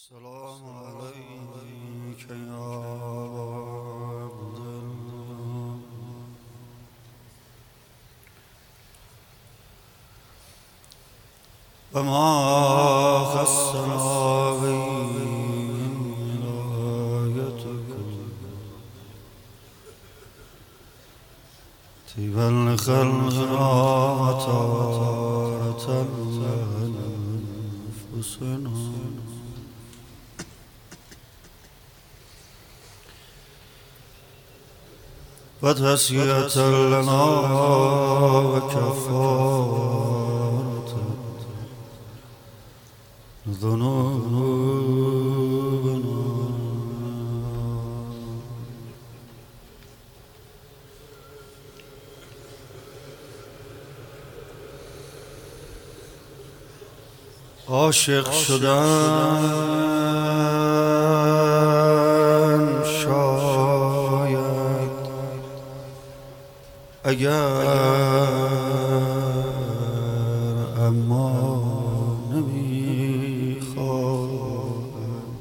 السلام عليك يا عبد الله وما خصنا به من ولايتك طيب الخلق وتارة أنفسنا وتسية لنا وكفارة ذنوبنا عاشق شدن شاید اگر اما نمیخواد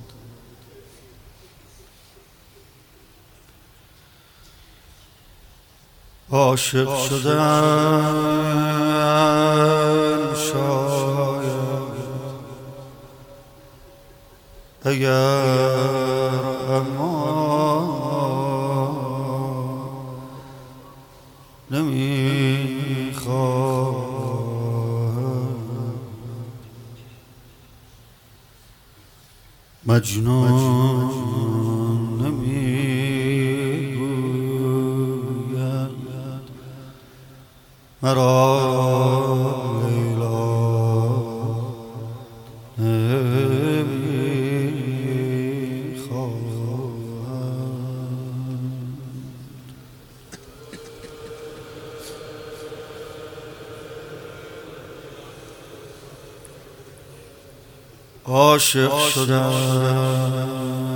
عاشق شدن شاید اگر اما نمیخواد مجنون نمیگوید مرا لیلا نمیخواد عاشق شدن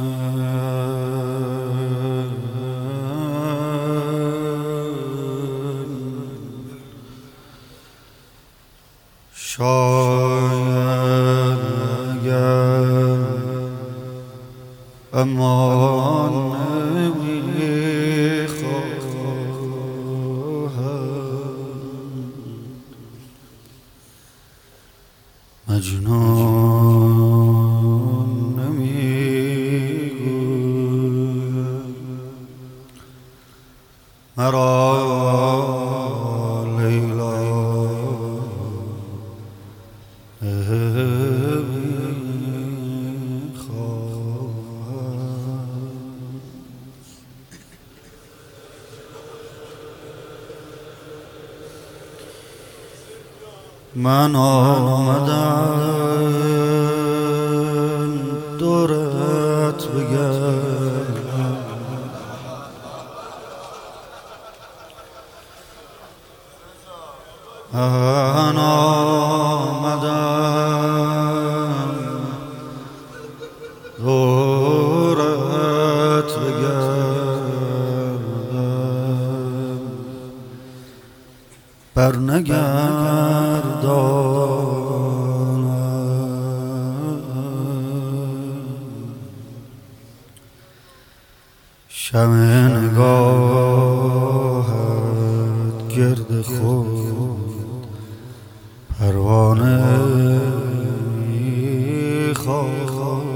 شاید اگر اما نمیخواهد مجنون نمیگوید مرا لیلا من آمدم دورت بگردم من آمدم دورت بگردم برنگردانم شمع نگاهت گرد خود پروانه می‌خواهد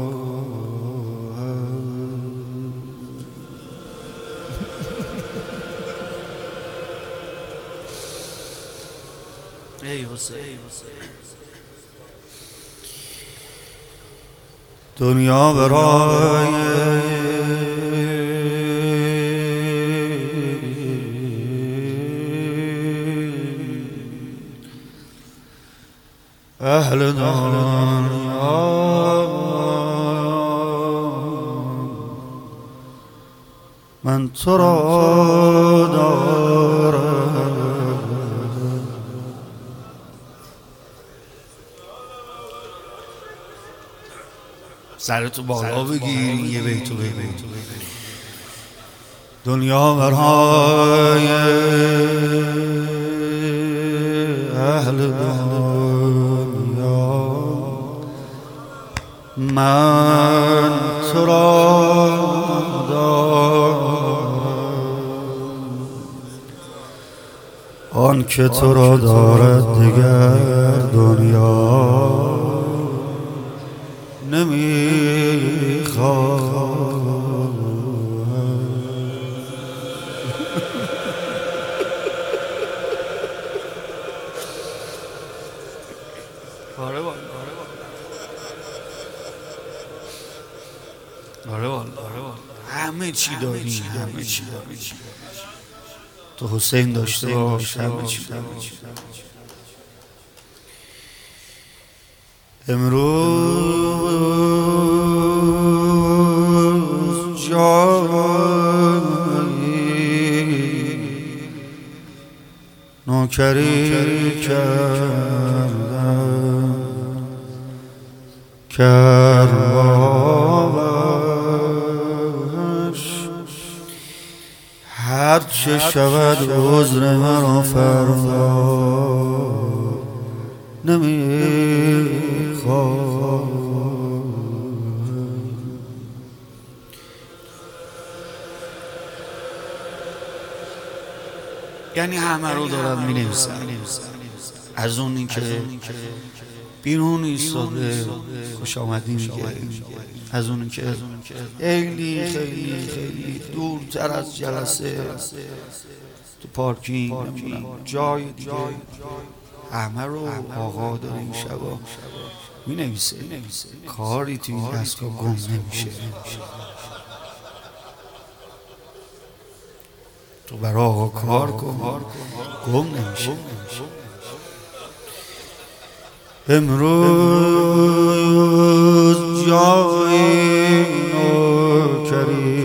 ای حسین دنیا برای اهل دنیا من تو را دارم سرتو بالا بگیر یه بیتو بگیر دنیا برای اهل دنیا من تو را دارم آن که تو را دارد دیگر دنیا نمیخواد. آره همه چی داری، همه چی داری. تو حسین داشته باش، همه چی داری. امروز جایی نوکری کردم کربابش هر چه شود عذر مرا فردا نمیخواد. یعنی همه رو دارم می‌نویسم، از اون اینکه بیرون ایستاده خوش آمدی میگه، از اون که خیلی خیلی خیلی دورتر از جلسه تو پارکینگ نمیدونم جای دیگه همه رو آقا داره این شبا مینویسه. کاری توی این دستگاه گم نمیشه. تو برای آقا کار کن گم نمیشه. امروز جای نوکری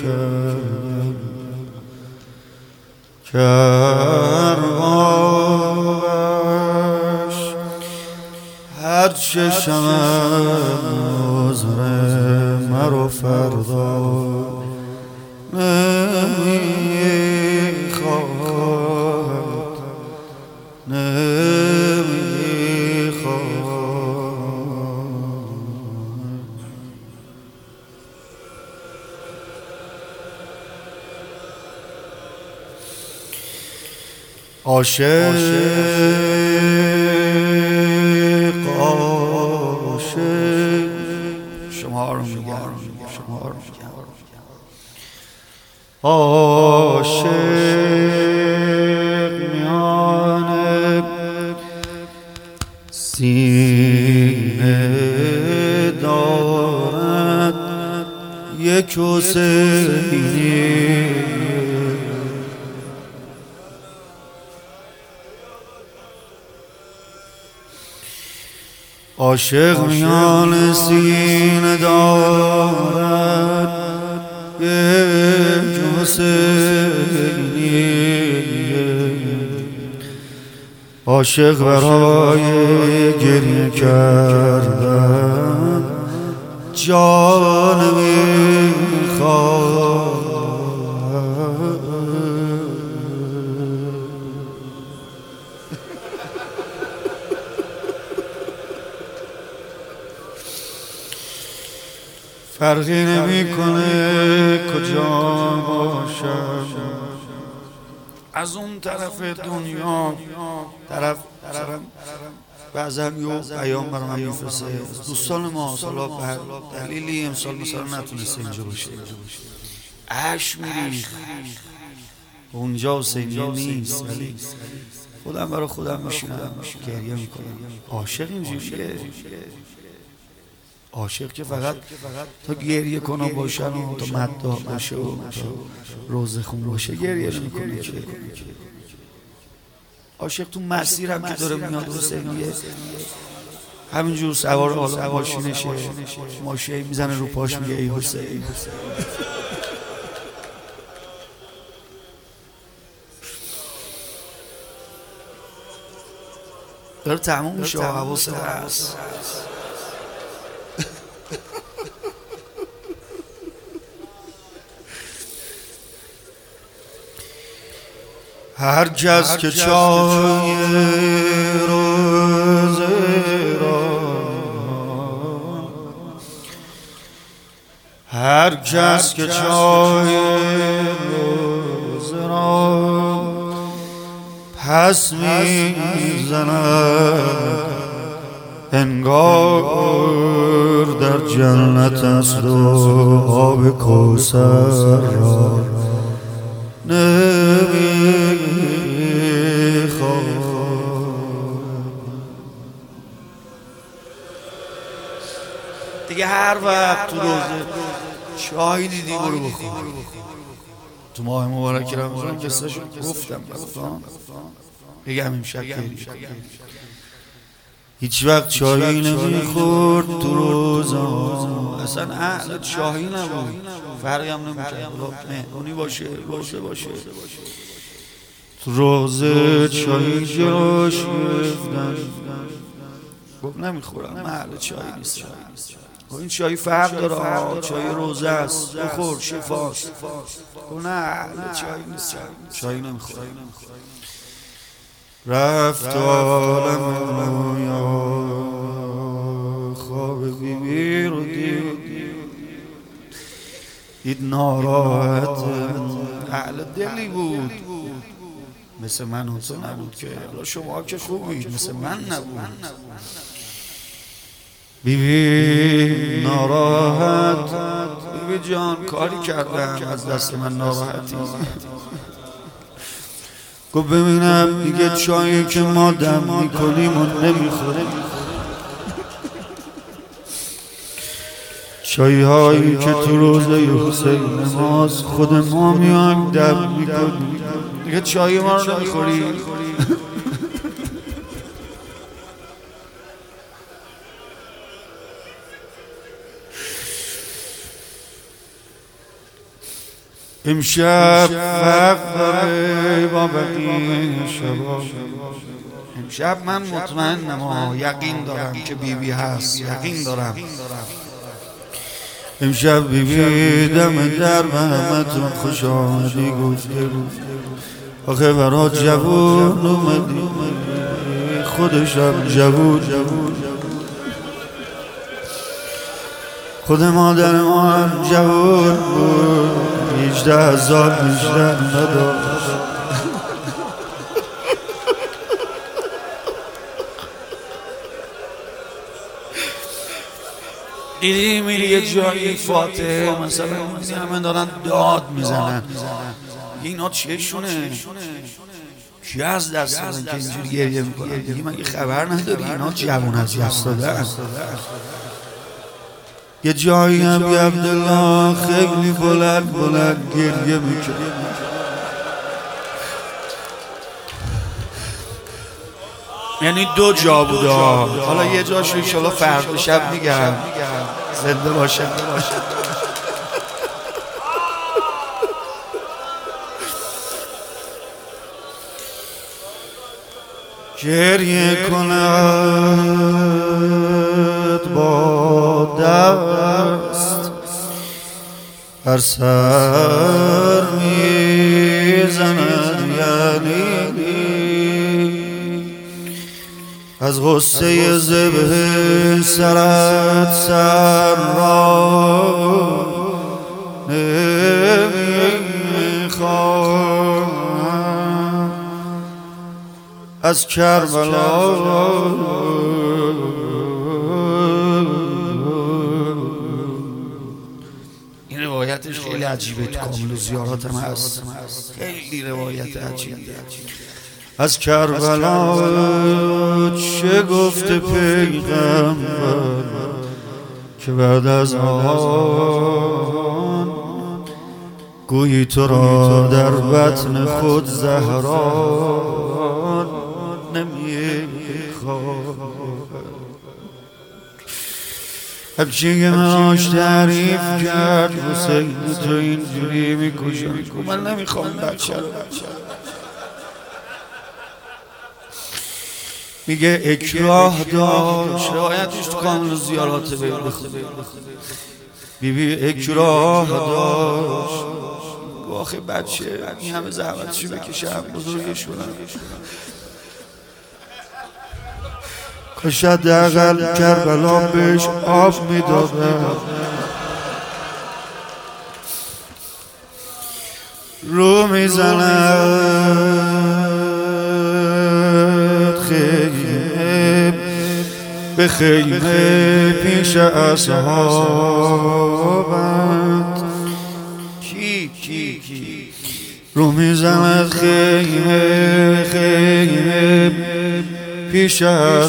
کربابش هر چه شود عذر مرا فردا نمیخواد. عاشق شما رو میگم، عاشق میان سینه دارد یک حسینی عاشق میان سینه دارد یک حسینی عاشق برای گریه کردن جان میخواد. فرقی نمیکنه کجا باشم، از اون طرف دنیا طرف بعضا یه پیام برای من میفرسته دوستان ما حالا به دلیلی امسال مثلا نتونسته اینجا باشه، عشق میریخ اونجا حسینیه نیست، ولی خودم برای خودم میشینم گریه میکنم. عاشق اینجوریه، عاشق که فقط تا گریه کنم باشن و تا مداح باشه و تا روزه خون باشه گریه نمیکنه که. عاشق تو مسیر هم که داره میاد حسینیه همینجور سوار حالا ماشینشه، ماشین میزنه رو پاش میگه ای حسین. داره تموم میشه و حواسه هست. هر کس که چای روزه را هر کس که چای روزه را پس میزند انگار در جنت است و آب کوثر را نمیخواد. دیگه هر وقت تو روزه چای دیدی برو بخور. تو ماه مبارک رمضان قصه‌شو گفتم براتون، بگم امشب هیچ وقت چایی نمیخورد تو روزا، اصلا اهل چایی نبود، فرقی هم نمیکرد مهمونی باشه تو روزه چایی جراش گرفتن، گفت نمیخورم، من اهل چایی نیستم. این چایی فرق داره، چای روزه است، بخور شفاست. گفت نه اهل چایی نیستم، چایی نمیخورم. رفت عالم رویا خواب بیبی رو دید ناراحت، اهل دلی بود، مثل من و تو نبود که شما که خوبید، مثل من نبود. بیبی ناراحت، بیبی جان کاری کردم از دست من ناراحتی؟ گفت ببینم دیگه چایی که ما دم میکنیم و نمیخوریم، چایی هایی که تو روزه حسین ماست خود ما میایم دم میکنیم، دیگه چایی ما رو نمیخوری؟ امشب فرق داره با بقیه شبا، امشب من مطمئنم، یقین دارم که بیبی هست، یقین دارم امشب بیبی دم در به همتون خوش آمدی گفته، آخه برا جوون اومدی، خودشم جوون، خود مادر ما هم جوون بود، 18,000 بیشتر نداشت. دیدی میری یه جایی فاتحه مثلا میدی همه دارن داد میزنن، اینا چیشونه؟ کی از دست دادن که اینجوری گریه میکنن؟ دیگه مگه خبر نداری اینا جوون از دست دادن؟ یه جایی هم یه عبدالله خیلی بلند گریه میکنه، یعنی 2 جا بوده، حالا یه جاشو انشالله فردا شب میگم زنده باشه. گریه کند با دست بر سر میزند، یعنی از غصه ذبح سرت سر را نمیخواد، از کربلا این روایتش خیلی عجیبه، تو کامل زیارات هم هست، خیلی روایت عجیبه. از کربلا چه گفته پیغمبر که بعد از آن گویی تو را در بطن خود زهران نمیخواد. همچین که مناش تعریف کرد حسین تو اینجوری میکشم، من نمیخوام بچه رو، میگه اکراه داشت، روایتش تو کامل زیارات بیبی اکراه داشت، آخه بچه این همه زحمتشو بکشم بزرگشونم، کاش حداقل کربلا بهش آب میدادم. رو میزند خیمه به خیمه پیش اصحابت رو میزند خیمه خیمه پیش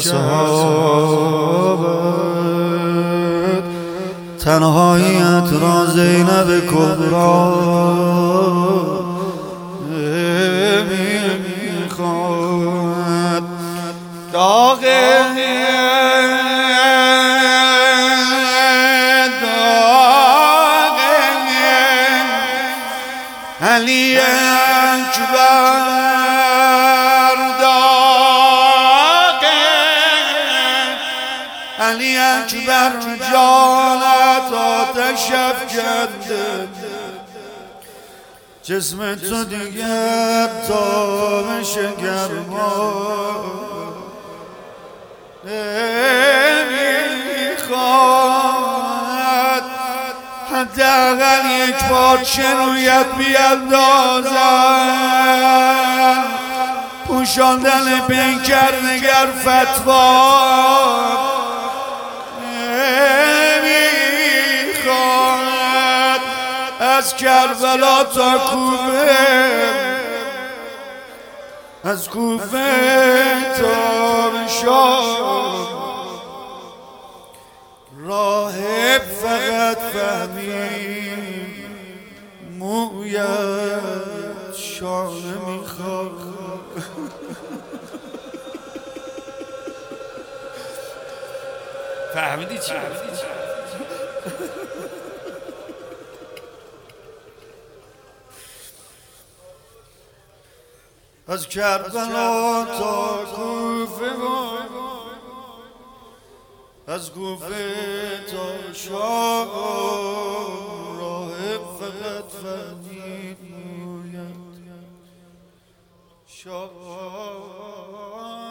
اصحابت تنهاییت را زینب کبرا میخواد داغ علی اکبر داغ علی اکبر جانت آتش افکنده جسم تو دیگر تابش گرما نمیخواد حداقل یک پارچه رویت بیندازن پوشاندن پیکر نگر فتوا نمیخواد از کربلا تا کوفه از کوفه تا شام راهب فقط فهمید مویت شانه میخواد فهمیدی چی؟ از کربلا تا کوفه از کوفه تا شام راهب فقط فهمید مویت شام